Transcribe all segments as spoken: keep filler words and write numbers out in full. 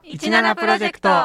いちななプロジェクト。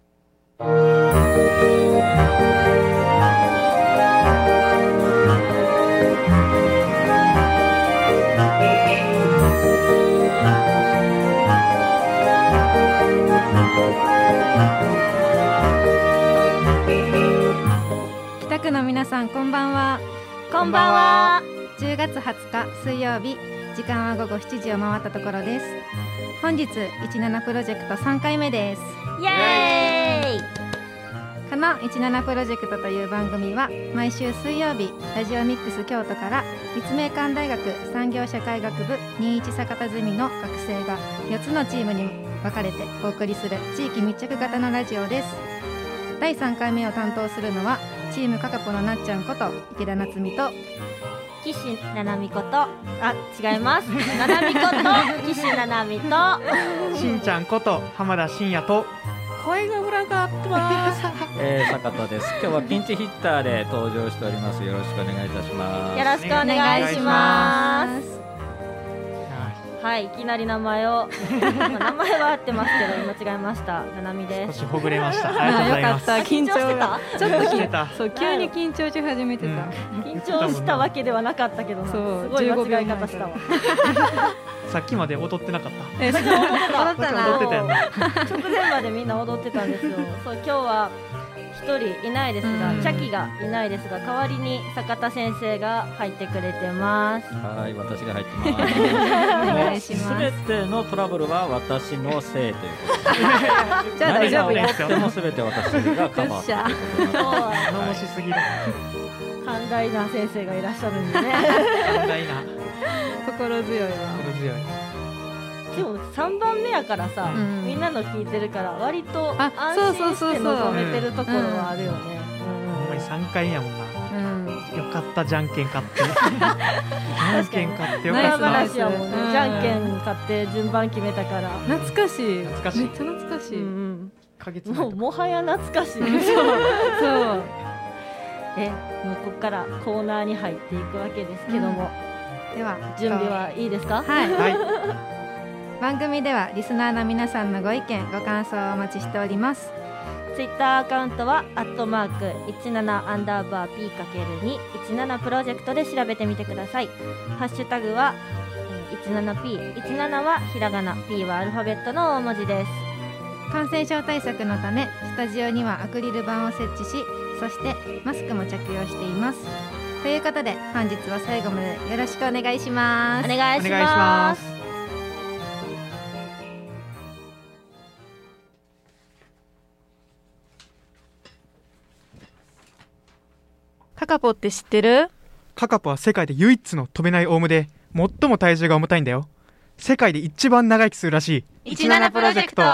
北区の皆さん、こんばんは。 こんばんは。 じゅうがつはつか水曜日、時間は午後しちじを回ったところです。本日いちななプロジェクトさんかいめです。 イエーイ。 このいちななプロジェクトという番組は毎週水曜日、ラジオミックス京都から立命館大学産業社会学部にじゅういち坂田ゼミの学生がよつのチームに分かれてお送りする地域密着型のラジオです。だいさんかいめを担当するのはチームカカポのなっちゃんこと池田夏実と岸ななみことあ違いますななみこと岸ななみとしんちゃんこと浜田真也と声が裏がってますえー、坂田です。今日はピンチヒッターで登場しております。よろしくお願いいたします。 よろしくお願いします。はい、いきなり名前をまあ名前は合ってますけど間違えました。ななみです。 少しほぐれました。ありがとうございます。 よかった。緊張がちょっとしてた。 そう急に緊張し始めてた、うん、 緊張したわけではなかったけどな、すごい間違い方したわさっきまで踊ってなかった。 え、踊ってた。 踊ってた。踊ってたよね。 直前までみんな踊ってたんですよ。そう、今日は一人いないですが、チャキがいないですが、代わりに坂田先生が入ってくれてます。 はい、私が入ってます。 お願いします。 すべてのトラブルは私のせいということで。 じゃあ大丈夫です。 でもすべて私がカバーということで。 頼もしすぎる。 寛大な先生がいらっしゃるんでね。 寛大な。 心強いわ。 心強い。 でもさんばんめやからさ、うん、みんなの聞いてるから割と安心して臨めてるところはあるよね。 ほんまにさんかいやもんな、うん、よかったじゃんけん勝ってじゃんけん勝ってよかった。 話やもんね、うん、じゃんけん勝って順番決めたから懐かしい。 懐かしい。 めっちゃ懐かしい、うんうん、もうもはや懐かしいそうそうえもうここからコーナーに入っていくわけですけども、 うん、では準備はいいですか？ はい、 はい、 番組ではリスナーの皆さんのご意見ご感想をお待ちしております。 ツイッターアカウントはアットマークいちななアンダーバー ピーかけるに いちななプロジェクトで調べてみてください。ハッシュタグはいちななピー いちななはひらがな P はアルファベットの大文字です。 感染症対策のためスタジオにはアクリル板を設置し、そしてマスクも着用しています。ということで本日は最後までよろしくお願いします。 お願いします。 カカポって知ってる？ カカポは世界で唯一の飛べないオウムで最も体重が重たいんだよ。世界で一番長生きするらしい。 いちななプロジェクト。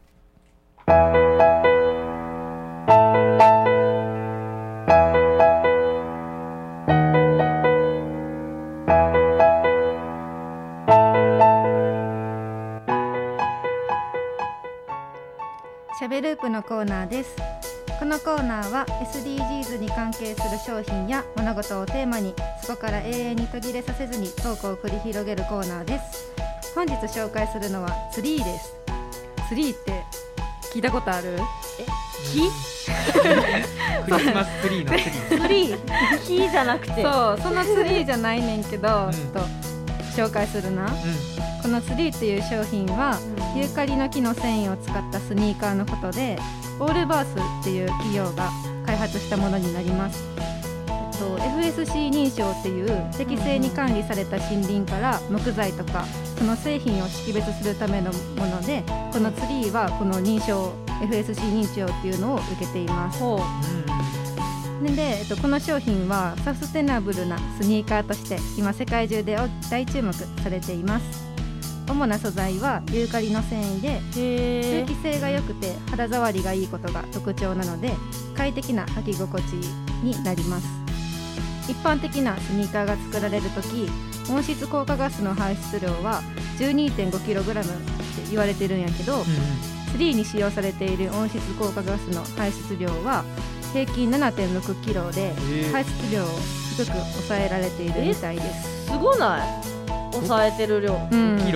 しゃべループのコーナーです。このコーナーは エスディージーズ に関係する商品や物事をテーマにそこから永遠に途切れさせずにトークを繰り広げるコーナーです。本日紹介するのはツリーです。ツリーって聞いたことある？ え、木？ クリスマスツリーのツリー。 ツリー？木じゃなくて。 そう、そのツリーじゃないねんけど、うん、ちょっと紹介するな、うん、このツリーっていう商品は、うん、ユーカリの木の繊維を使ったスニーカーのことで、オールバースっていう企業が開発したものになります。えっと、エフエスシー 認証っていう適正に管理された森林から木材とかその製品を識別するためのもので、このツリーはこの認証 エフエスシー 認証っていうのを受けています。で、えっと、この商品はサステナブルなスニーカーとして今世界中で大注目されています。主な素材はユーカリの繊維で通気性が良くて肌触りがいいことが特徴なので快適な履き心地になります。一般的なスニーカーが作られるとき、温室効果ガスの排出量は じゅうにてんごキログラム って言われてるんやけど、うん、ツリーに使用されている温室効果ガスの排出量は平均 ななてんろくキロで排出量を低く抑えられているみたいです。 すごない？抑えてる量、 うん、キロも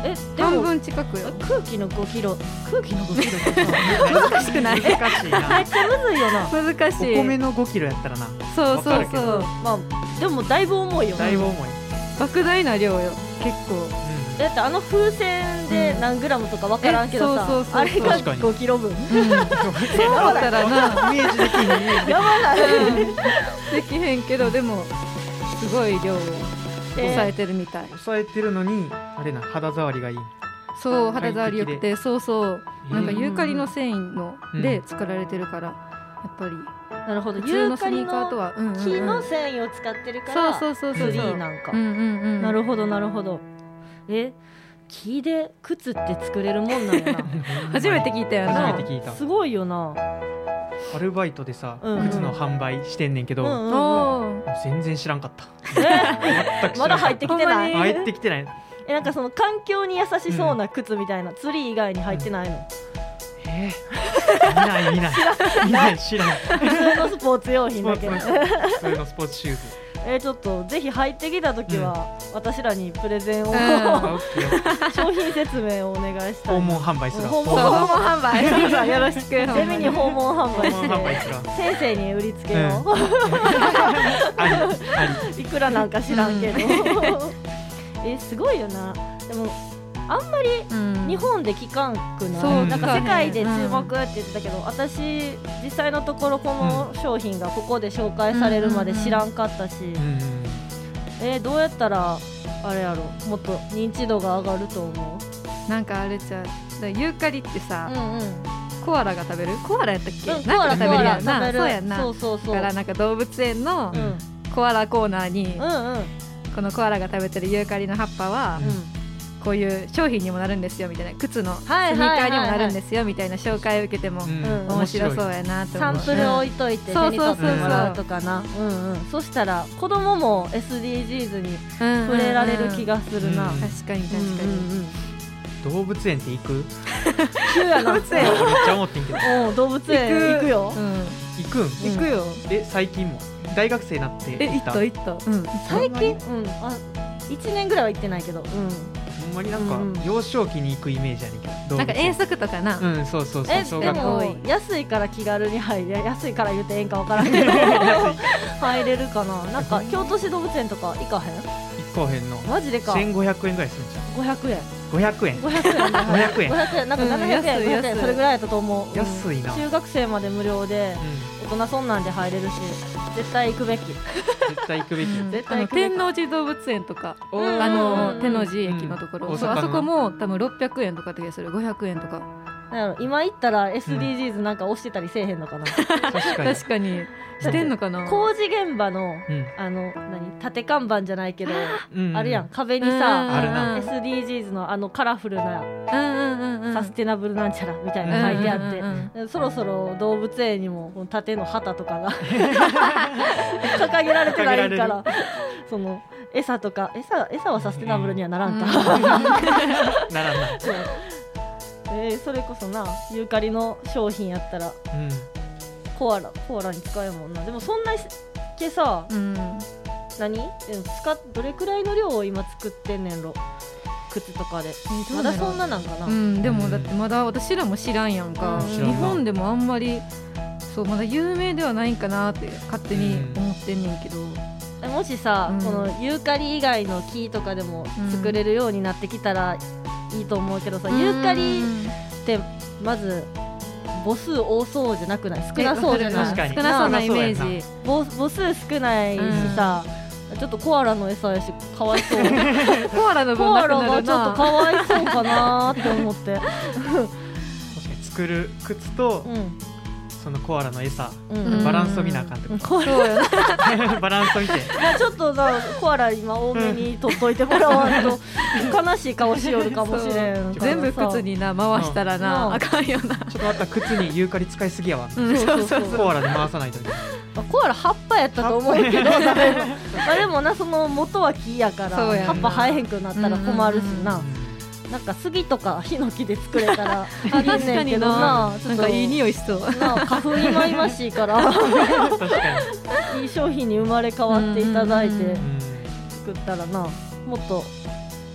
えで半も分近くよ。 空気のごキロ空気のごキロってさ難しくない？ 難しいな。 めっちゃむずいよな。 難しい。 お米のごキロやったらな、 そうわかるけどそうそう。 まあでもだいぶ重いよな。 だいぶ重い。 莫大な量よ結構。 だってあの風船で何グラムとかわからんけどさ、 えそうそうそうあれが確かにごキロ分。 うん、そうだったらなイメージできん、イメージできん。 やばない。 できへんけどでもすごい量を抑えてるみたい。 抑えてるのにあれな、肌触りがいい。 そう肌触り良くて、そうそうへーなんかユーカリの繊維のうんで作られてるからやっぱりなるほど。 普通ユーカリのスニーカーとのはうんうんうん木の繊維を使ってるかそうらそうそうそうツリーなんかうん。うんうんなるほどなるほど。え、木で靴って作れるもんなんやな。 初めて聞いたよ初な。 めて聞いた。 すごいよな。 アルバイトでさ、 うんうん靴の販売してんねんけど、もうんうんうん。 おーう全然知らんかった。 え全く知らんかった。 まだ入ってきてなほんまにい。 入ってきてない。 え、なんかその環境に優しそうな靴みたいな、ツリー以外に入ってないの。 えー、見ない見ない見ない、知らない。 普通のスポーツ用品だけど。 普通のスポーツシューズ。 えー、ちょっとぜひ入ってきた時は、私らにプレゼンを、 うんあオッケー。 商品説明をお願いしたい。 訪問販売するわ。 訪そう訪問販売ゼミよろしく。ゼミに訪問販売訪問販売してするわ。 先生に売りつけよう。 ありあいくらなんか知らんけど。え、すごいよな。でもあんまりうん日本で聞かんくない、 そうなんか世界で注うん目って言ってたけど、私実際のところこの商品がここで紹介されるまで知らんかったし、 り。うんえーどうやったらあれやろ、もっと認知度が上がると思なんかあれちゃうだからユーカリってさう。うんうん。 コアラが食べるコアラやったっけうん、 なんか食べるやんコアなラ食べる。 そうやんなそうそうそう。 だからなんか動物園のうんコアラコーナーにうんうんこのコアラが食べてるユーカリの葉っぱはうん。 こういう商品にもなるんですよみたいな靴のスニーはいはいはいはいカーにもなるんですよみたいな紹介を受けてもうんうん面白そうやなって思うサンプル置いといてそう手にそうそうそう取ってもらうとかな。うんうん。そしたら子供も エスディージーズに触れられる気がするな。 うん確かに確かうんにうんうん。 動物園って行く？ 急やな。 動物園俺めっちゃ思ってんけど。 うん、動物園行くよ。 うん行くん？ 行くよえ、最近も大学生になってえ行っ行った。 た行ったうん最近、うん、あ、いちねんぐらいは行ってないけど、うん。 ほんまになんかうんうん幼少期に行くイメージやねんけど。 なんか遠足とかなうん、そうそうそう。 え、で小学校も多い安いから気軽に入れ、安いから言ってええんかわからんけど入れるかな。なんか京都市動物園とか行かへん？ 行こうへんの。 マジでか。 千五百円ぐらいするんじゃん。 ごひゃくえん。 五百円。 ごひゃくえん。 五百円。 ごひゃくえん、なんかうんななひゃくえん、 安いごひゃくえん、 安いそれぐらいやったと思う。うん安いな中学生まで無料で、大人そんなんで入れるし、絶対行くべき。 絶対行くべき。 うん絶対あの行くべき天王寺動物園とかおーあのうん天王寺駅のところ、 うん大阪のそうあそこも多分ろっぴゃくえんとかって気がするごひゃくえんとかなんやろ、今行ったら エスディージーズ なんか押してたりせえへんのかな。 確かに。 確かにしてんのかな工事現場の、 うんあの、何、縦看板じゃないけど、 うんあるやん、壁にうんさ、 あるなエスディージーズ のあのカラフルなうんうんうんうんサステナブルなんちゃらみたいなの書いてあって、 うんうんうんでそろそろ動物園にもこの縦の旗とかが掲げられてないか掲げらら、その餌とか餌餌はサステナブルにはならんか、 うんならんな。 そうえーそれこそなユーカリの商品やったらうん。 コアラコアラに使えるもんな。でもそんなけさ、 うん何え使っどれくらいの量を今作ってんねんろ、靴とかで。 どうだろうまだそんななんかな、 うんでもだってまだ私らも知らんやんか、 うん日知らんな本でもあんまりそうまだ有名ではないんかなって勝手に思ってんねんけど、 えもしさ、 うんこのユーカリ以外の木とかでも作れるようになってきたらいいと思うけどさ、ユーカリってまず母数多そうじゃなくない？少なそうじゃない？ 確かに少なそうなイメー少なジ母母数少ないしさ、ちょっとコアラの餌やしかわいそうコアラの分コアラなくなるがちょっとなかわいそうかなーって思って確かに作る靴とうんそのコアラの餌、 うんバランスを見なあかんってこコアラそうよなと。バランスを見て。 まあちょっとさコアラ今多めに取っといてもらわんと悲しい顔しよるかもしれんからさ全部靴にな回したらな、 うんあかんよな、 ちょっとまた靴にユーカリ使いすぎやわ。 うん、 そうそうそうコアラで回さないとね。 まあコアラ葉っぱやったと思うけどだいぶまあでもなその元は木やからそうやんな葉っぱ生えへんくなったら困るしな、 うんなんか杉とかヒノキで作れたらありえ確かにんねんけどななちょっとなんかいい匂いしそうな花粉いまいましいから確かいい商品に生まれ変わっていただいてに。うん作ったらなもっと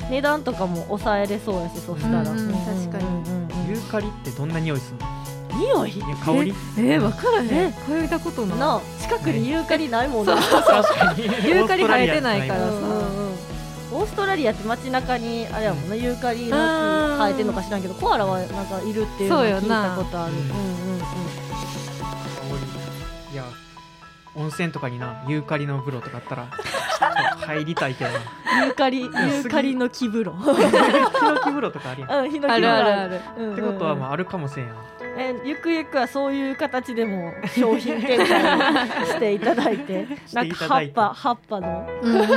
値段とかも抑えれそうやし、そしたら、 うんうん、確かに、 ユーカリってどんな匂いするの？ 匂い？ 香り？ えー、分からへん。嗅いだことないな。近くにユーカリないもんな。 確かにユーカリ生えてないからさ、 うんうんうん、オーストラリアって街中にあれやもんな、ユーカリの木生えてるのか知らんけど、コアラはなんかいるっていうのを聞いたことある。うんうんうん。 いや、温泉とかにな、ユーカリの風呂とかあったら入りたいけどな。 ユーカリ、ユーカリの木風呂。 ヒノキ風呂とかあるやん。 うん、ヒノキ風呂あるあるある。 うんうんうん、 ってことはまああるかもしれんやん。 え、ゆくゆくはそういう形でも商品展開していただいて、なんか葉っぱ葉っぱの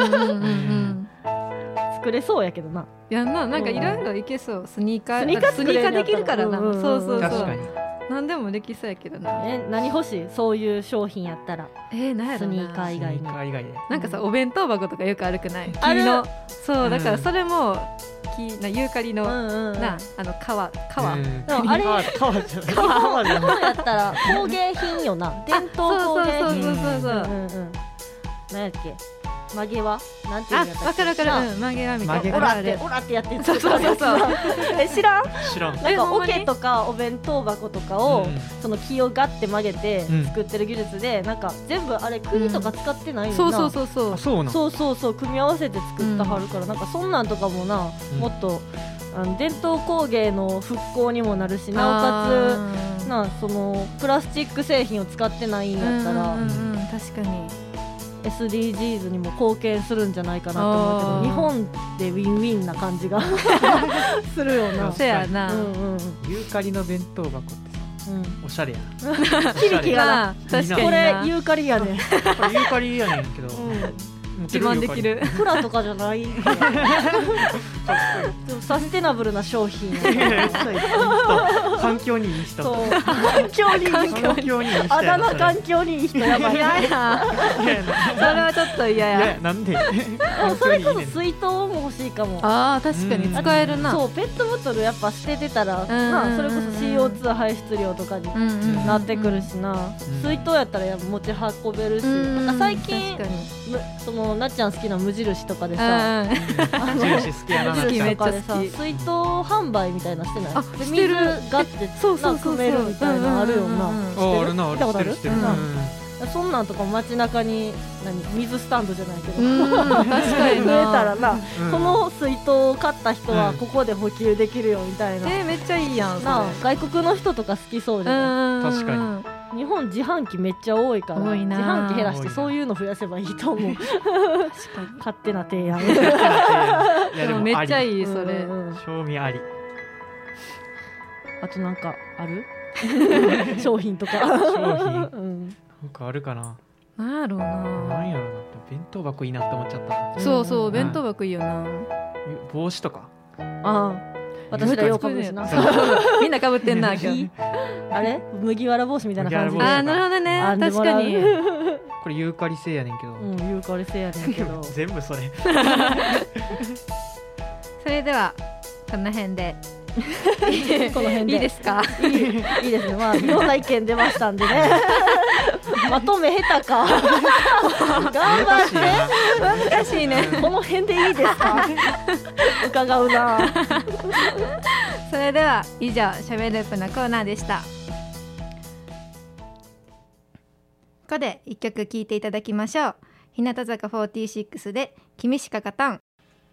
作れそうやけどな。 いやな、なんかいろいろいけそう。スニーカー、 スニーカースニーカーできるからな。うんうんうん、そうそうそう。 確かに。 何でもできそうやけどな。 え、何欲しい？そういう商品やったら。 えー、何やろな。 スニーカー以外に。 スニーカー以外で。 なんかさ、お弁当箱とかよくあるくない？木の。そうだからそれも木なユーカリの、うんうんうん、なあの皮皮。うん、 あれ皮じゃない。皮じゃない。 日本やったら工芸品よな。伝統工芸品。 そうそうそうそうそう。 うんうん。何やっけ？曲げはなんていうんだったっけ？ あ、わかるわかる。うん、曲げはみたいな。 オラってオラってやってる。 そうそうそうそう。 え、知らん？ 知らん。 なんか桶とかお弁当箱とかを、うん、その木をガッて曲げて作ってる技術で、うん、なんか全部あれ釘とか使ってないよな。 うん、そうそうそうそう。 そうそうそう組み合わせて作ったはるから、うん、なんかそんなんとかもな、うん、もっとあの伝統工芸の復興にもなるし、なおかつなそのプラスチック製品を使ってないんやったら、 うんうんうん、確かに。 エスディージーズ にも貢献するんじゃないかなと思うけど、日本でウィンウィンな感じがするよな。 そうやな、 うんうん、ユーカリの弁当箱ってさ、うん、おしゃれやな。 響きがな、確かにこれユーカリやねん。これユーカリやねんけど、うん、 自慢できる。 プラとかじゃない。サステナブルな商品。 環境にいい人。 環境にいい人。あだ名環境にいい人やばい。 嫌や。それはちょっと嫌や。 なんで？ それこそ水筒も欲しいかも。 ああ、確かに使えるな。 そう、ペットボトルやっぱ捨ててたら、まあそれこそ シーオーツー 排出量とかになってくるしな。水筒やったら持ち運べるし、なんか最近そのなっちゃん好きな無印とかでさ、 無印好きやな。 好きめっちゃ好き。水筒販売みたいなしてない？あ、 してる。 ガッて組めるみたいなあるよな。 あるな、ある。してる。 そんなんとか街中に何水スタンドじゃないけど確かに増えたらな、この水筒を買った人はここで補給できるよみたいな。 え、めっちゃいいやん。 な、外国の人とか好きそうじゃない？ 確かに。 日本自販機めっちゃ多いから、自販機減らしてそういうの増やせばいいと思う。勝手な提案。 いやでもめっちゃいいそれ。 賞味あり。 あとなんかある？商品とか。 商品。なんかあるかな。 なんやろうな。 なんやろうな。弁当箱いいなって思っちゃった。 そうそう、弁当箱いいよな。 帽子とか。 ああ。私らようかぶるしな。 みんなかぶってんな。 あれ麦わら帽子みたいな感じで。 ああ、なるほどね。確かに。 これユーカリ製やねんけど。 うん、ユーカリ製やねんけど。 全部それ。 それではこの辺で。 この辺でいいですか？ いい、いいですね。まあいろんな意見出ましたんでね。まとめ下手か。頑張って。 難しいね。 この辺でいいですか？伺うな。 それでは以上シャベループのコーナーでした。ここで一曲聴いていただきましょう。日向坂フォーティーシックスで君しか勝たん。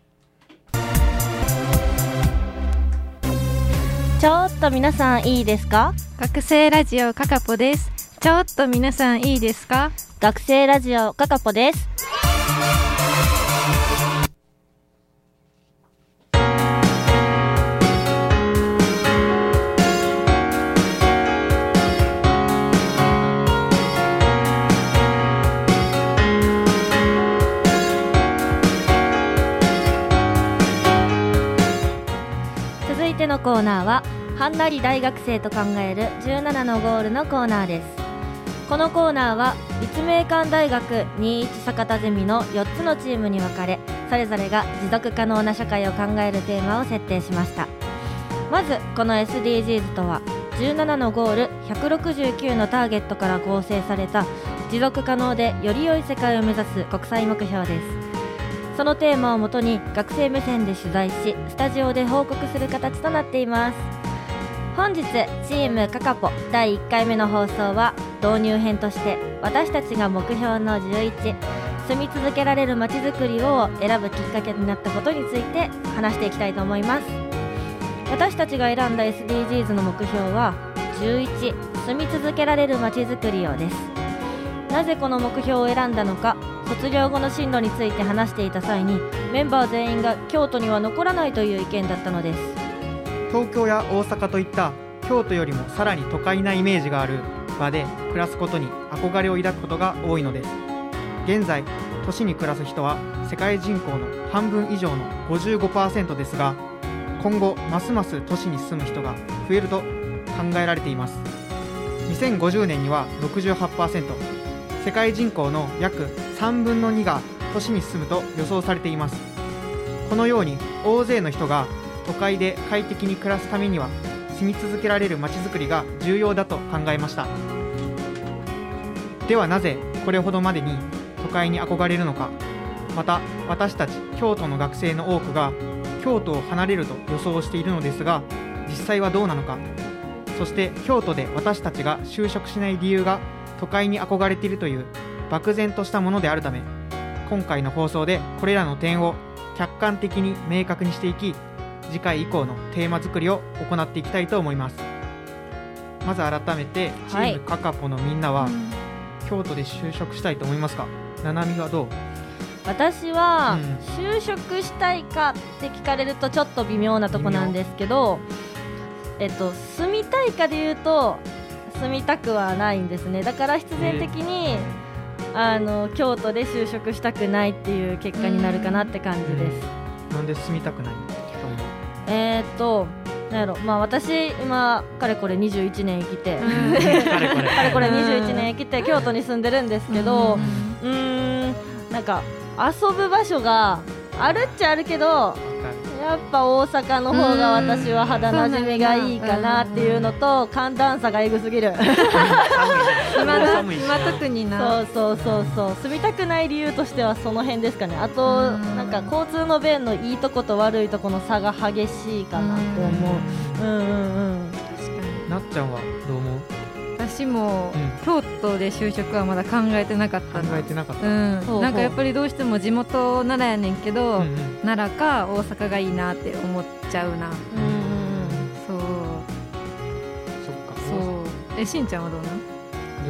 ちょっと皆さんいいですか？ 学生ラジオカカポです。ちょっと皆さんいいですか？ 学生ラジオカカポです。続いてのコーナーははんなり大学生と考えるじゅうななのゴールのコーナーです。このコーナーは立命館大学にじゅういち酒田ゼミのよっつのチームに分かれ、それぞれが持続可能な社会を考えるテーマを設定しました。まずこの エスディージーズ とはじゅうななのゴールひゃくろくじゅうきゅうのターゲットから構成された持続可能でより良い世界を目指す国際目標です。 そのテーマをもとに学生目線で取材し、スタジオで報告する形となっています。本日チームカカポだいいっかいめの放送は導入編として、私たちが目標のじゅういち、住み続けられるまちづくりを選ぶきっかけになったことについて話していきたいと思います。私たちが選んだ エスディージーズ の目標はじゅういち、住み続けられるまちづくりをです。なぜこの目標を選んだのか、卒業後の進路について話していた際に、メンバー全員が京都には残らないという意見だったのです。 東京や大阪といった京都よりもさらに都会なイメージがある場で暮らすことに憧れを抱くことが多いのです。現在都市に暮らす人は世界人口の半分以上の ごじゅうごパーセント ですが、今後ますます都市に住む人が増えると考えられています。にせんごじゅうねんには ろくじゅうはちパーセント、 世界人口の約さんぶんのにが都市に住むと予想されています。このように大勢の人が都会で快適に暮らすためには、住み続けられるまちづくりが重要だと考えました。ではなぜこれほどまでに都会に憧れるのか。また私たち京都の学生の多くが京都を離れると予想しているのですが、実際はどうなのか。そして京都で私たちが就職しない理由が都会に憧れているという漠然としたものであるため、今回の放送でこれらの点を客観的に明確にしていき、次回以降のテーマ作りを行っていきたいと思います。まず改めてチームカカポのみんなは、はい、京都で就職したいと思いますか。ななみはどう？ 私は、うん、就職したいかって聞かれるとちょっと微妙なとこなんですけど、えっと、住みたいかで言うと住みたくはないんですね。だから必然的に、えー、あの京都で就職したくないっていう結果になるかなって感じです。 うん、なんで住みたくないの？ えー、っとなんやろ、まあ、私今かれこれにじゅういちねん生きてかれこれかれこれにじゅういちねん生きて京都に住んでるんですけど、うーんなんか遊ぶ場所があるっちゃあるけど、やっぱ大阪の方が私は肌なじみがいいかなっていうのと、寒暖差がえぐすぎる今だ今特にな。 そうそうそうそう、住みたくない理由としてはその辺ですかね。あとなんか交通の便のいいとこと悪いとこの差が激しいかなって思う。うんうんうん。 確かに。 なっちゃんはどう思う？ 私も、うん、京都で就職はまだ考えてなかったな。 考えてなかった、 うん、そうなんかやっぱりどうしても地元奈良やねんけど、うんうん、奈良か大阪がいいなって思っちゃうな。うんうん、そうそっか。 そうえしんちゃんはどうなん？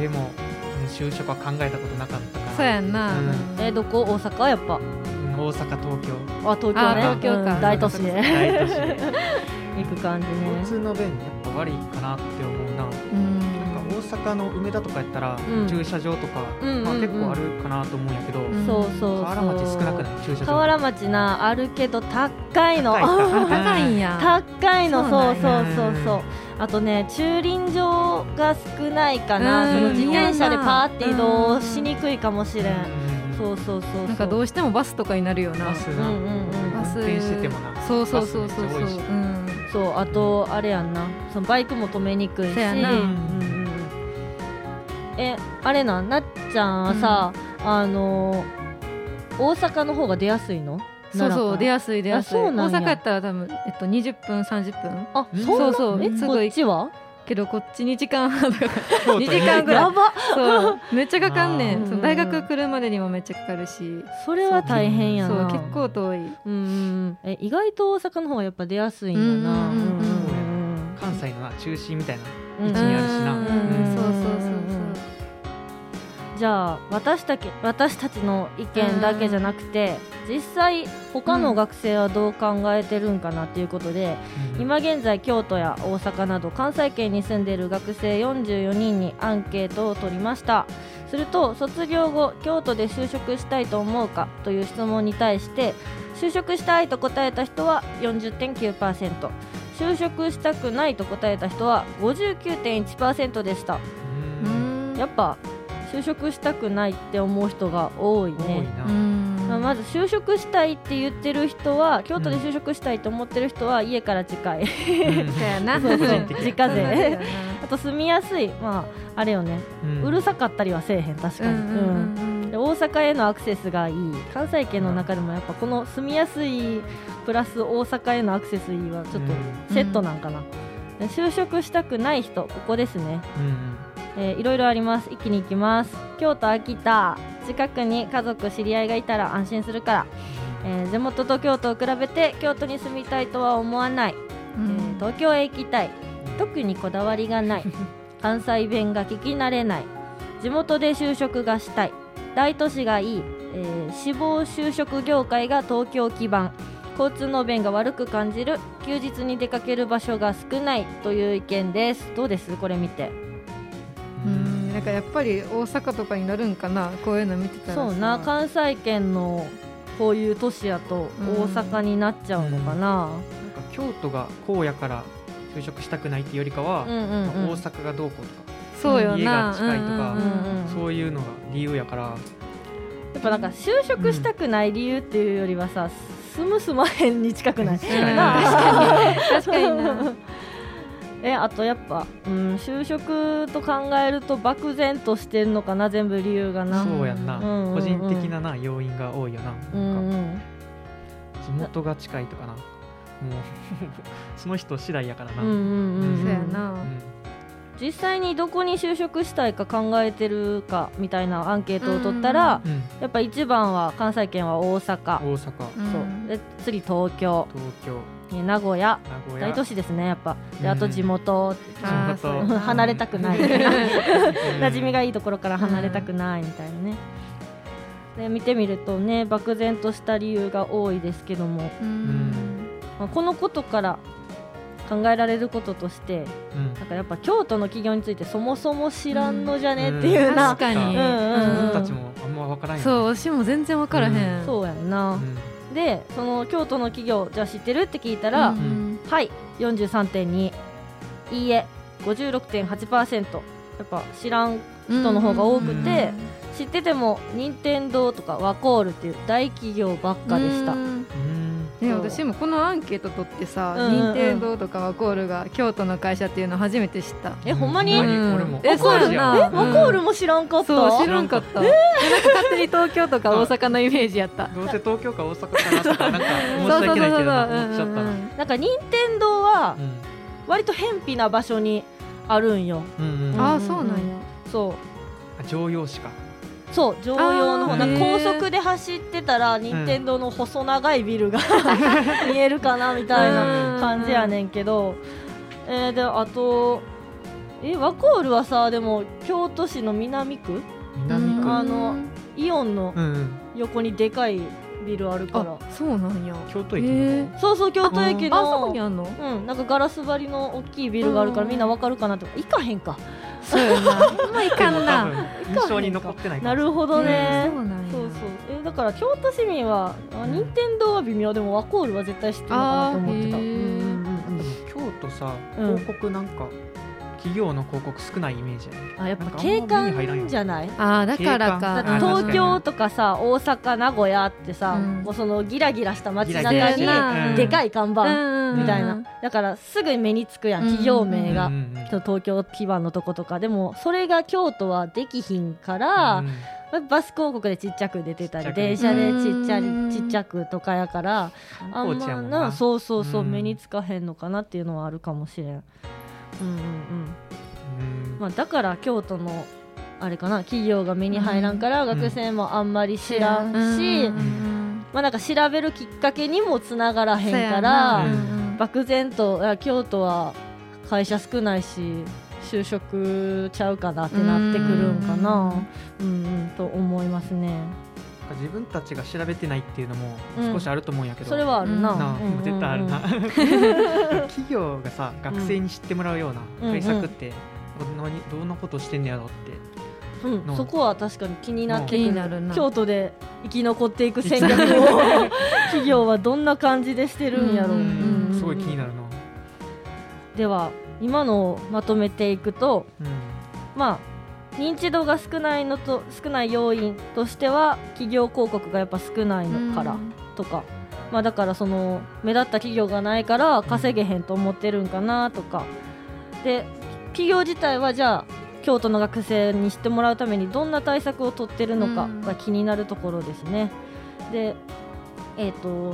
でも就職は考えたことなかったから。 そうやんな、うん、 えどこ？大阪やっぱ、うん、 大阪東京。 あ東京ね。あ東京か、 うん、大都市で大都市で行く感じね。 交通の便やっぱ悪いかなって思うな。うん大阪の梅田とかやったら、うん、駐車場とか、うんうんうんまあ、結構あるかなと思うんやけど、うん、そうそうそう河原町少なくない？駐車場河原町なあるけど高いの。 高いんや。 高いの。そうそうそうそう。あとね駐輪場が少ないかな。その自転車でパーって移動しにくいかもしれん。そうそうそうそう。 なんかどうしてもバスとかになるよな。 バスな、うんうんうん、バス運転しててもな。 そうそうそうそうそう。うん、 そうあとあれやんな。そのバイクも止めにくいし。うんえあれな、なっちゃんはさ、うん、あのー、大阪の方が出やすいの？ そうそう出やすい出やすい。大阪やったら多分、えっと、にじゅっぷんさんじゅっぷん。 あそうそうえすぐい。こっちはけどこっちにじかんはんとかにじかんぐらい。 やばそうめっちゃかかんねん。大学来るまでにもめっちゃかかるし、 それは大変やな。 そう結構遠い。 うんうんえ意外と大阪の方がやっぱ出やすいんだな。うんうんうんうん関西の中心みたいな位置にあるしな。 うんうんそうそうそうそう。 じゃあ私たち、私たちの意見だけじゃなくて、実際他の学生はどう考えてるんかなっていうことで、うん、今現在京都や大阪など関西圏に住んでいる学生よんじゅうよにんにアンケートを取りました。すると卒業後京都で就職したいと思うかという質問に対して、就職したいと答えた人は よんじゅってんきゅうパーセント、 就職したくないと答えた人は ごじゅうきゅうてんいちパーセント でした。うん、やっぱ就職したくないって思う人が多いね。多いな。うん、まず就職したいって言ってる人は、京都で就職したいと思ってる人は家から近い、うん、そうやなそうそう自家税あと住みやすい、まああれよね、うん、うるさかったりはせえへん確かに、うんうんうん、 んで大阪へのアクセスがいい。関西圏の中でもやっぱこの住みやすいプラス大阪へのアクセスいいはちょっとセットなんかな、で就職したくない人、ここですね、 うんえーいろいろあります。一気に行きます。京都、秋田、近くに家族知り合いがいたら安心するから、えー地元と京都を比べて京都に住みたいとは思わない、えー東京へ行きたい、特にこだわりがない関西弁が聞き慣れない、地元で就職がしたい、大都市がいい、えー志望就職業界が東京基盤、交通の便が悪く感じる、休日に出かける場所が少ないという意見です。どうですこれ見て。 うんなんかやっぱり大阪とかになるんかな、こういうの見てたらさ。 そうな、関西圏のこういう都市やと大阪になっちゃうのかな、 なんか京都がこうやから就職したくないっていうよりかは、 うんうんうんまあ大阪がどうこうとかそうよな、 家が近いとかうんうんうんうんそういうのが理由やから、 やっぱなんか就職したくない理由っていうよりはさ、住む住まへんに近くない確かになあ確かになえあとやっぱ、うん、就職と考えると漠然としてんのかな、全部理由がな。 そうやんな、 うんうんうん個人的なな要因が多いよな、 うんなんかうん地元が近いとかな、もうその人次第やからな、 うんうんうんそうやな、 うん実際にどこに就職したいか考えてるかみたいなアンケートを取ったら、 うんやっぱ一番は関西圏は大阪、 大阪、 うんそうで次東京、 東京、 え名古屋、 名古屋、 大都市ですねやっぱで、 うんあと地元、 あー地元そうやな離れたくないうん馴染みがいいところから離れたくないみたいなね、で見てみるとね漠然とした理由が多いですけども、 うんまあこのことから考えられることとしてうんなんかやっぱ京都の企業についてそもそも知らんのじゃねっていうな、 確かに、 うんうん自分たちもあんま分からんよね、 そう私も全然分からへん、 そうやんな、 うんでその京都の企業じゃあ知ってるって聞いたら、 うんはい よんじゅうさんてんに いいえ ごじゅうろくてんはちパーセント、 やっぱ知らん人の方が多くて、知ってても任天堂とかワコールっていう大企業ばっかでした。 うんうんね、 そう私もこのアンケート取ってさ、 うんうんうん任天堂とかワコールが京都の会社っていうの初めて知った。 えほんまに、 ほんうん俺もえワコールそうやなえうんワコールも知らんかった、 そう知らんかった、でなんか勝手に東京とか大阪のイメージやった。 どうせ東京か大阪かなとかなんか申し訳ないけどな思っちゃったな、 なんか任天堂はうん割と偏僻な場所にあるんよ。 うんうんあああそうなんや。 そうあ乗用紙か、 そう乗用の方あーなんか高へー速で走ってたら任天堂の細長いビルが見えるかなみたいな感じやねんけど、えー、であとえワコールはさでも京都市の南区南区、 あのイオンのうんうん、 横にでかいビルあるから、 あそうなんや。 京都駅のへ方、 そうそう京都駅あそこのにあんの？ うん、なんかガラス張りの大きいビルがあるからうんみんなわかるかなって行かへんか。 そうやな。あんまいかん多な。 分印象に残ってないかもなるほどね、 そうなんや。 そうそうえだから京都市民はあ任天堂は微妙でもワコールは絶対知ってるのかなと思ってた。 あーへーうんうんうん京都さうん広告なんか、企業の広告少ないイメージやね、 あやっぱなんかあんま景目に入らんよ観じゃない？ ああだから景観か。 だってあ東京とかさ大阪名古屋ってさ、 うんもうそのギラギラした街中ギラにギラうんでかい看板うんみたいな、だからすぐ目につくやん企業名が、 うんうんうん東京基盤のとことかでもそれが京都はできひんから、 うんバス広告でちっちゃく出てたりちっちゃく電車でちっちゃうんりちっちゃくとかやからあ観ん光地やもんなまなそうそうそう、 うん目につかへんのかなっていうのはあるかもしれん、うんうんうんうんまあ、だから京都のあれかな企業が目に入らんから、 ん学生もあんまり知らんし、 うんうんまあ、なんか調べるきっかけにもつながらへんそうやなから、 うんうん漠然とあ京都は会社少ないし就職ちゃうかなってなってくるんかな、うんうん、と思いますね。 自分たちが調べてないっていうのもうん少しあると思うんやけど、 それはあるな、 なあ、 うんうんうん絶対あるな企業がさ学生に知ってもらうような対策ってどんなにどんなことしてんねやろって、 うんのそこは確かに気になって気にくるなるな。 京都で生き残っていく戦略を企業はどんな感じでしてるんやろう、 うんうんすごい気になるな、 では今のをまとめていくとうんまあ認知度が少ないのと少ない要因としては企業広告がやっぱ少ないのからとか、まあ、だからその目立った企業がないから稼げへんと思ってるんかなとかで企業自体はじゃあ京都の学生に知ってもらうためにどんな対策を取ってるのかが気になるところですね。で、えーと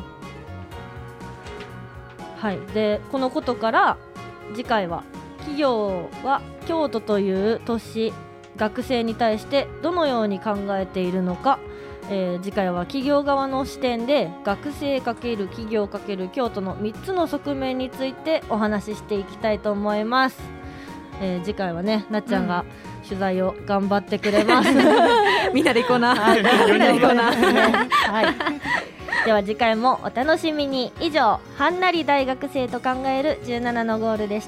はい、でこのことから次回は企業は京都という都市学生に対してどのように考えているのか、えー、次回は企業側の視点で学生×企業×京都のみっつの側面についてお話ししていきたいと思います。えー、次回はねなっちゃんが取材を頑張ってくれます、うん、 みんなで行こうな、 はい、 みんなで行こうな、 はい、では次回もお楽しみに。以上、はんなり大学生と考えるじゅうななのゴールでした。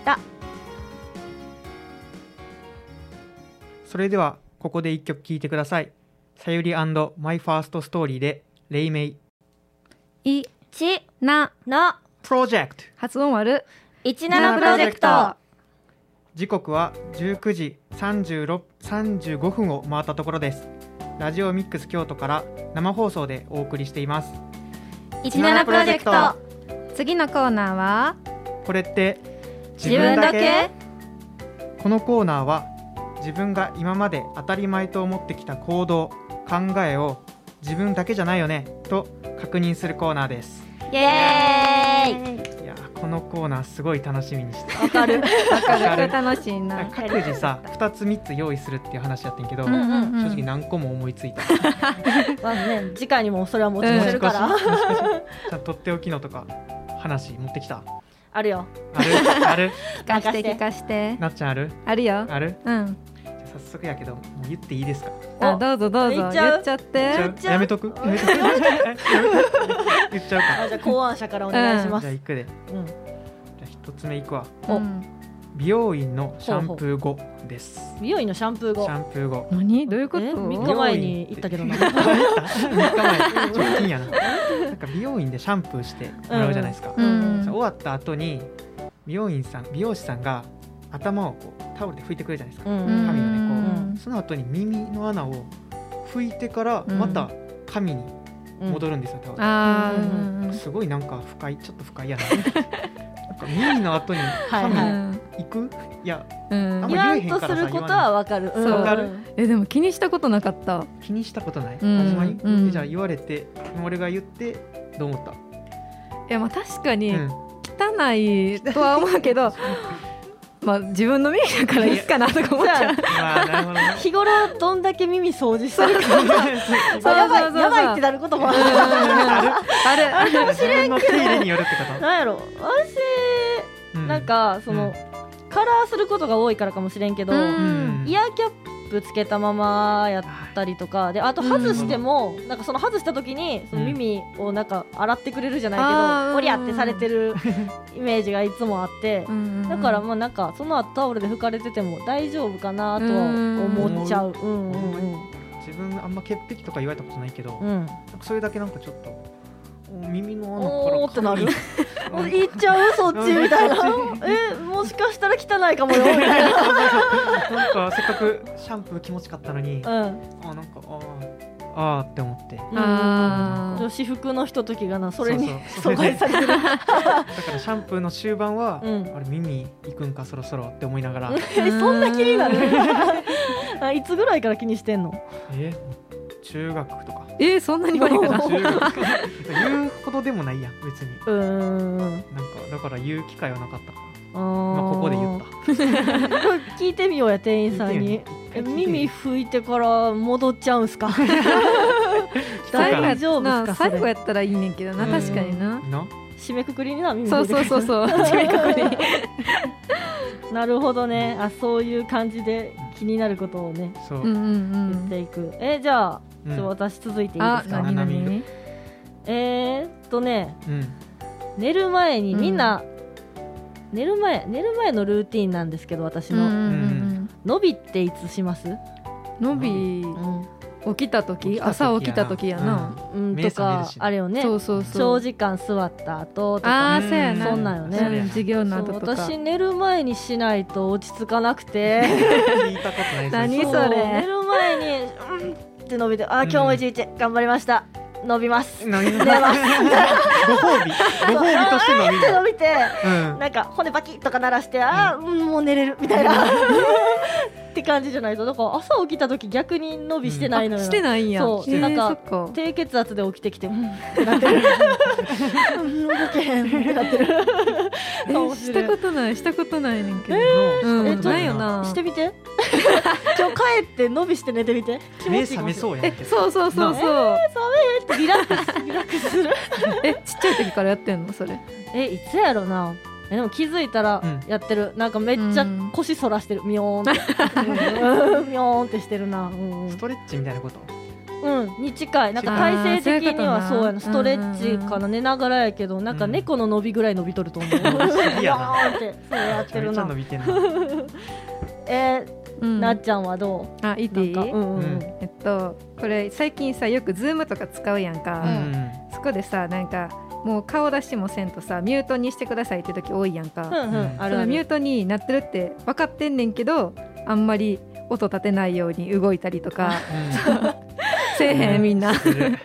それではここで一曲聴いてください。さゆり&マイファーストストーリーでレイメイ。 いちなのプロジェクト。 発音悪いちななプロジェクト。 時刻はじゅうくじさんじゅうろく、さんじゅうごふんを回ったところです。ラジオミックス京都から生放送でお送りしています。 いちななプロジェクト。 次のコーナーはこれって自分だけ？ このコーナーは自分が今まで当たり前と思ってきた行動、考えを自分だけじゃないよねと確認するコーナーです。 イエーイ。 いやこのコーナーすごい楽しみにしてわかるわかる楽しいな。 各自さふたつみっつ用意するっていう話やってんけど、 うんうんうん、 正直何個も思いついたまあね、次回にもそれは持ち込めるから、うん、 もしかしもしかしじゃあとっておきのとか話持ってきた？ あるよ。 あるある聞かして聞かしてなっちゃんある？ あるよ。 ある？ うんじゃあ早速やけどもう言っていいですか？ あどうぞどうぞ言っちゃう言っちゃって言っちゃうやめとくやめとく言っちゃうか。 あじゃあ考案者からお願いします。 じゃあ行くで、 うん、 じゃあ一つ目いくわ。 おうん美容院のシャンプー後です。 美容院のシャンプー後。 シャンプー後。 何どういうこと？ えみっかまえに行ったけどな。 みっかまえ直近やな。なんか美容院でシャンプーしてもらうじゃないですか、 うんうん、 終わった後に美容院さん美容師さんが頭をこうタオルで拭いてくれるじゃないですか、 うん、 髪のねこう、 うん、 その後に耳の穴を拭いてからまた髪に戻るんですよ、タオル。 あうんすごいなんか深いちょっと深いやな。なんか耳の後に髪行く、はいはい、いや、 うん、 あんま言わんとすることはわかる。 そうわかる。 えでも気にしたことなかった。 気にしたことない。 うん、 始まり、 うん、 じゃあ言われて俺が言ってどう思った？ いやまあ確かに、 うん、 汚いとは思うけどまあ自分の耳だからいいかなとか思っちゃう。 まあなるほどね。 日頃どんだけ耳掃除してるかやばいやばいってなることもある。 あるある。 自分の手入れによるってこと？ なんやろ私、うん、なんかその、うん、カラーすることが多いからかもしれんけど、うん、イヤーキャップつけたままやったりとかで、あと外しても、うん、なんかその外した時にその耳をなんか洗ってくれるじゃないけど、うん、おりゃってされてるイメージがいつもあってうん、だからまあなんかその後タオルで拭かれてても大丈夫かなとは思っちゃう、うんうんうん、 自分あんま潔癖とか言われたことないけど、 うん、 それだけなんかちょっと耳の穴からおーってなるいっちゃうそっちみたいなえもしかしたら汚いかもよみたいななんかせっかくシャンプー気持ちかったのに、うん、あなんかああーって思って、 あ女子服のひとときがなそれに阻害されてるだからシャンプーの終盤は、うん、あれ耳いくんかそろそろって思いながらえそんな気になるいつぐらいから気にしてんの？ え中学とか。 えー、そんなに悪いかな。 中学言うほどでもないやん別に。 うーんなんかだから言う機会はなかったから、 あ、 まあ、ここで言った聞いてみようや店員さんに。え耳拭いてから戻っちゃうんすか大丈夫すか？ 最後やったらいいねんけどな、確かにな。 な締めくくりにな耳そうそうそうそう締めくくりなるほどね。あそういう感じで気になることをねそう、 うんうんうん、 言っていく。えじゃあ、うん、私続いていいですか？ 何何えー、っとね、 うん、 寝る前にみんな、うん、寝る前寝る前のルーティンなんですけど私の、うんうんうん、伸びっていつします？ 伸び、うん起きた時、起きた時朝起きた時やな、 うんうん、とかあれよね。 そうそうそう長時間座った後とか、 あーそうやな、 そんなんよね、 うん、授業の後とか。 私寝る前にしないと落ち着かなくて聞いたことない何それ。 寝る前にうんって伸びて、あ今日も一日頑張りました、伸びます、 伸びますご褒美ご褒美として伸びる伸びて、 うん、 なんか骨バキッとか鳴らして、あ、うん、もう寝れるみたいなっって感じじゃないと、だから朝起きた時逆に伸びしてないのよ、 うん、してないんや。 そう、 えー、 なんかそっか低血圧で起きてきてうんってなってるうん動けへんってなってるえー、したことないしたことないねんけど、 えうん、 ええないよな。 してみて今日帰って伸びして寝てみて。 目覚めそうやんえそうそうそうそう、 えー、寒いってリラックスリラックスするえちっちゃい時からやってんのそれ。 えいつやろな。えでも気づいたらやってる、うん、なんかめっちゃ腰反らしてる、ミョーンってミョーンってしてるな、うん、 ストレッチみたいなこと。 うんに近い。なんか体勢的にはそうやな、ストレッチかな、寝ながらやけどなんか猫の伸びぐらい伸びとると思う、うん、ミョーンってそうやってるな。 めっちゃ伸びてんなえーうん、なっちゃんはどう。 あ、いいでいい、うんうんうん、 えっとこれ最近さよくズームとか使うやんか、うん、そこでさなんかもう顔出しもせんとさミュートにしてくださいって時多いやんか、うんうん、あるある。ミュートになってるって分かってんねんけどあんまり音立てないように動いたりとか、うん、せえへんみんな、うん、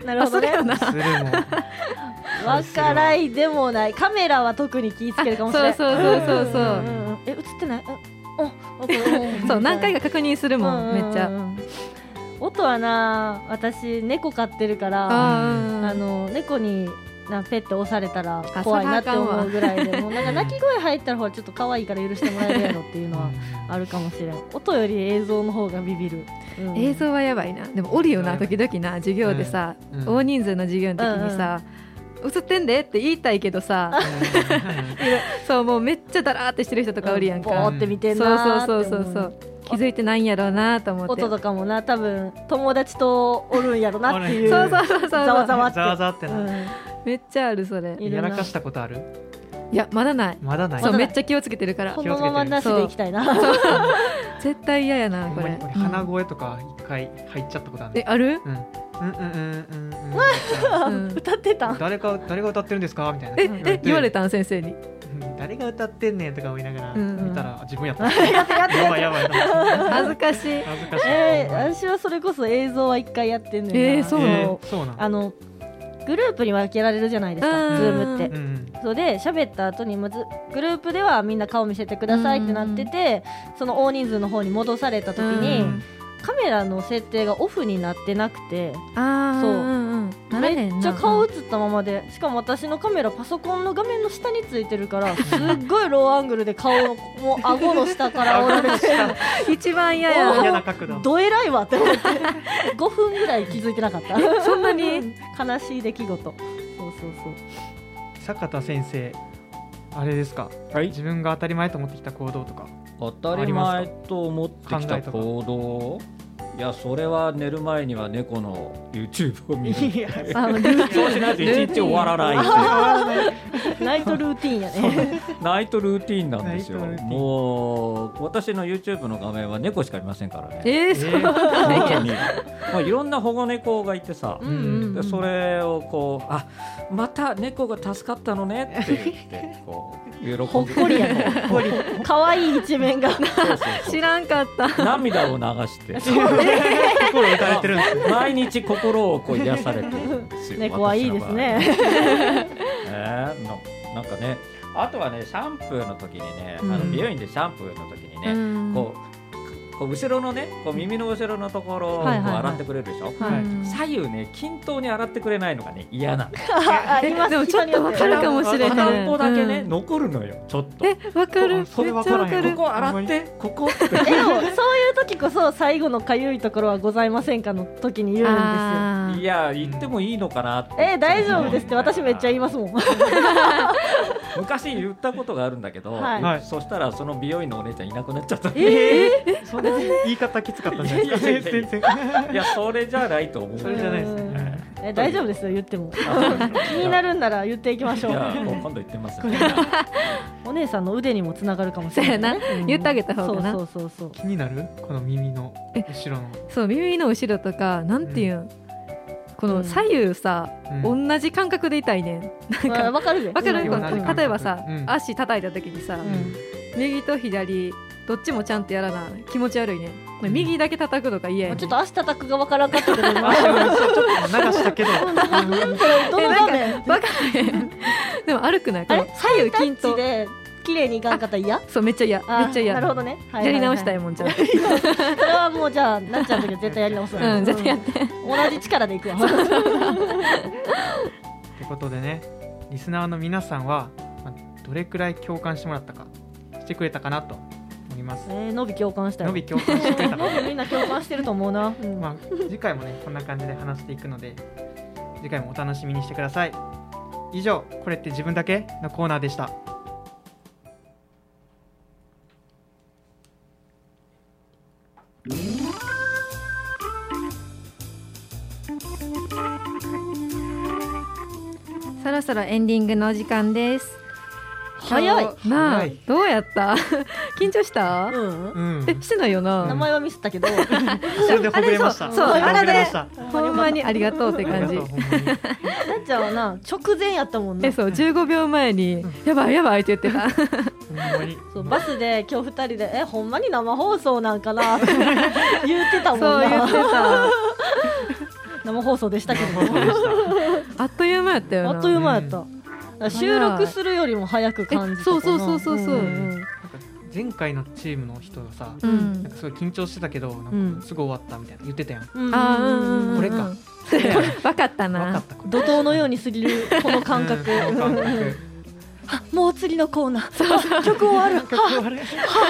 なるほどね。わからいでもない。カメラは特に気ぃつけるかもしれない。 そうそうそうそうそう、うんうん、 え映ってない。 そう何回か確認するもん、うんうんうん、めっちゃ。 音はな、私猫飼ってるからあの猫になペッて押されたら怖いなって思うぐらいでもうなんか鳴き声入ったらほらちょっと可愛いから許してもらえるやろっていうのはあるかもしれん。音より映像の方がビビる、うん、映像はやばいな。でもおるよな時々な授業でさ、うんうん、大人数の授業の時にさ、うんうん、映ってんでって言いたいけどさ、うん、そうもうめっちゃダラーってしてる人とかおるやんか、 うん、ボーって見てんなーって。 そうそうそうそう気づいてないんやろうなと思って。 音とかもな多分友達とおるんやろなっていうそうそうそうそうざわざわってざわざわってな、 うん、めっちゃあるそれ。 やらかしたことある？ いやまだないまだない。 そうめっちゃ気をつけてるから。 このままなしでいきたいな絶対嫌やなこれ。 俺鼻声とか一回入っちゃったことある。 えある？ うんうんうんうんうん歌ってた。 誰か誰が歌ってるんですかみたいな。 ええ言われたん先生に。 誰が歌ってんねんとか思いながら見たら自分やった。 やってやってやばいやばい恥ずかしい。 恥ずかしい。 えー、私はそれこそ映像は一回やってんねんな。 えー、そうなの、 えー、そうなの。 あのグループに分けられるじゃないですか、ズームって、うん、それで喋った後にまずグループではみんな顔見せてくださいってなってて、その大人数の方に戻された時にカメラの設定がオフになってなくて、 あそう、うんうん、 めっちゃ顔映ったままで、しかも私のカメラパソコンの画面の下についてるからすっごいローアングルで顔のもう顎の下からおられて一番嫌や嫌な角度。 どえらいわって思ってごふんぐらい気づいてなかった。 そんなに悲しい出来事。そうそうそう。 坂田先生あれですか、はい、自分が当たり前と思ってきた行動とか。 当たり前と思ってきた行動、いやそれは寝る前には猫の YouTube を見る。そうしないと一日終わらないナイトルーティーンやね。 ナイトルーティーンなんですよ。もう私の YouTube の画面は猫しかいませんからね。 えー、そうなんや。 まあ、いろんな保護猫がいてさ、うんうんうん、でそれをこうあまた猫が助かったのねって言ってこう喜んでほっこりやね。可愛い一面がそうそうそう知らんかった。 涙を流して心打たれてるんです。 毎日心をこう癒されてるんですよ。 猫はいいですね。 えー、なんかね、あとはねシャンプーの時にね、うん、あの美容院でシャンプーの時にね、うん、こうこう後ろのねこう耳の後ろのところをこう洗ってくれるでしょ、はいはいはい、左右ね均等に洗ってくれないのがね嫌なの。 あります。 でもちょっと分かるかもしれない。 片方だけね、うん、残るのよちょっと。 え分かる。 それ分からへん。 ここ洗ってここって。 えでもそういう時こそ最後のかゆいところはございませんかの時に言うんですよ。 いや言ってもいいのかなって。 え大丈夫ですって私めっちゃ言いますもん。 昔言ったことがあるんだけど、はい、そしたらその美容院のお姉ちゃんいなくなっちゃった。 えー、 それ言い方きつかったんじゃないですか。 いやそれじゃないと思う。 それじゃないですね。 え大丈夫ですよ言っても。気になるんなら言っていきましょう。 いやもう今度言ってます、ね。 お姉さんの腕にもつながるかもしれない、ね。 うん、言ってあげた方がな。 そうそうそうそう。 気になるこの耳の後ろの。 そう耳の後ろとかなんていう。うんこの左右さ、うん、同じ感覚で痛いねん。なんか分かる分かる、うん、例えばさ、うん、足叩いた時にさ、うん、右と左どっちもちゃんとやらな気持ち悪いねん。右だけ叩くとか嫌やねん。 ちょっと足叩くが分からんかったけどちょっと流したけどどの場面分からへん。でも歩くないこの左右均等で綺麗にいかんかったら嫌？ そうめっちゃ嫌、めっちゃ嫌。 なるほどね、はいはいはい、 やり直したいもんじゃんそれはもうじゃあなっちゃんの時は絶対やり直すわ、 うん絶対やって、 同じ力でいくわってことでね、リスナーの皆さんは、まあ、どれくらい共感してもらったかしてくれたかなと思います。 えー、のび共感したよ。 のび共感してくれたかなみんな共感してると思うな、うん、 まあ、次回もねこんな感じで話していくので次回もお楽しみにしてください。以上、これって自分だけのコーナーでした。 そろそろエンディングのお時間です。 早いなあ、 早いどうやった緊張した、 うん、 うん、 えしてないよな、 名前はミスったけど後ろでほぐれました。 そう、あれでほんまにありがとうって感じ。なっちゃんはな直前やったもんね。 えそうじゅうごびょうまえに、うん、やばいやばいって言ってたほんまにそうバスで今日ふたりでえほんまに生放送なんかなって言ってたもんな。 そう言ってた生放送でしたけどあっという間やったよな。 あっという間やった、うん、収録するよりも早く感じた。 そうそうそうそうそう、うん、 なんか前回のチームの人がさ、 うん、 なんかすごい緊張してたけどなんかすぐ終わったみたいな言ってたやん、 うん、 あーこれか分かったな。 分かった怒涛のように過ぎるこの感覚、 うん、この感覚あもう次のコーナー曲終わる曲終わる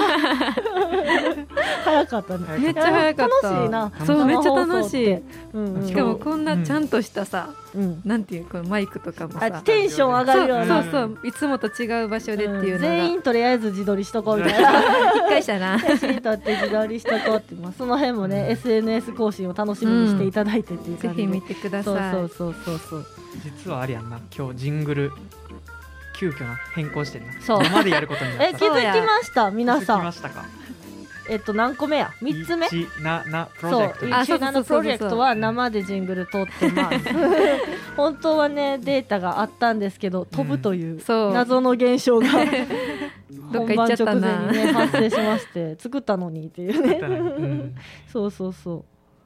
早かったね。 めっちゃ早かった。 楽しいな。 そうめっちゃ楽しい、 うんうん、 しかもこんなちゃんとしたさ、うん、なんていうこのマイクとかもさテンション上がるような。 そうそうそういつもと違う場所でっていうのが、うん、 全員とりあえず自撮りしとこうみたいな一回したな写真撮って自撮りしとこうって、まあ、その辺もね エスエヌエス 更新を楽しみにしていただいてっていう感じで、 うん、ぜひ見てください。 そうそうそうそう実はあれやんな、今日ジングル急遽な変更してるな。 そう生でやることになった。 え気づきました皆さん。 気づきましたか。 えっと何個目やみっつめ。 いちななプロジェクト。 そういちななプロジェクトは生でジングル撮ってます本当はねデータがあったんですけど飛ぶという謎の現象が、うん、 どっか行っちゃったな。 本番直前にね発生しまして作ったのにっていうね、うん、そうそうそう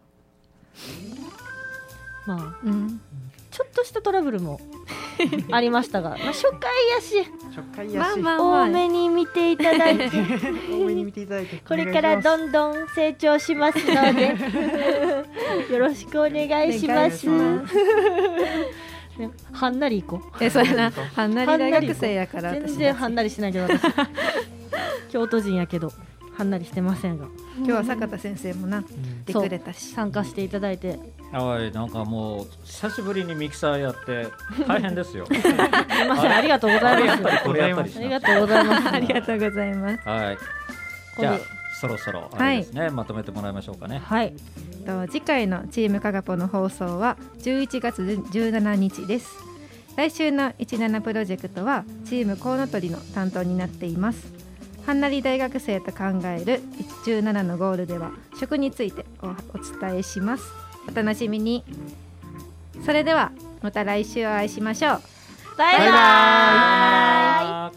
まあ、うん、ちょっとしたトラブルもありましたが、まあ、初回やし初回やし、 まあまあまあ、多めに見ていただいて多めに見ていただいてこれからどんどん成長しますのでよろしくお願いしますね、はんなりいこう。 えそうやな、はんなり大学生やから全然はんなりしないけど私京都人やけどはんなりしてませんが、 今日は坂田先生もな、うん、来てくれたし参加していただいて、 はい、なんかもう久しぶりにミキサーやって大変ですよすいません、ありがとうございます。 これやったりありがとうございますありがとうございます。 はい、じゃあそろそろあれですね、はい、まとめてもらいましょうかね。 はい、 と次回のチームかがぽの放送はじゅういちがつじゅうしちにちです。来週のじゅうななプロジェクトはチームコウノトリの担当になっています。はんなり大学生と考えるじゅうななのゴールでは食について お, お伝えします。お楽しみに。それではまた来週お会いしましょう。 バイバイ。バ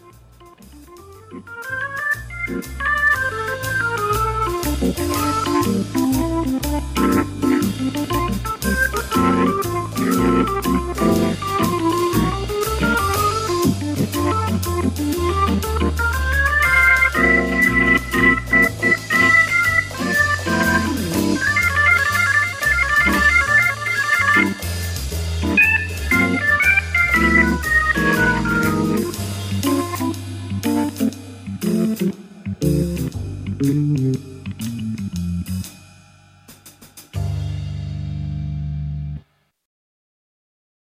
イバイ。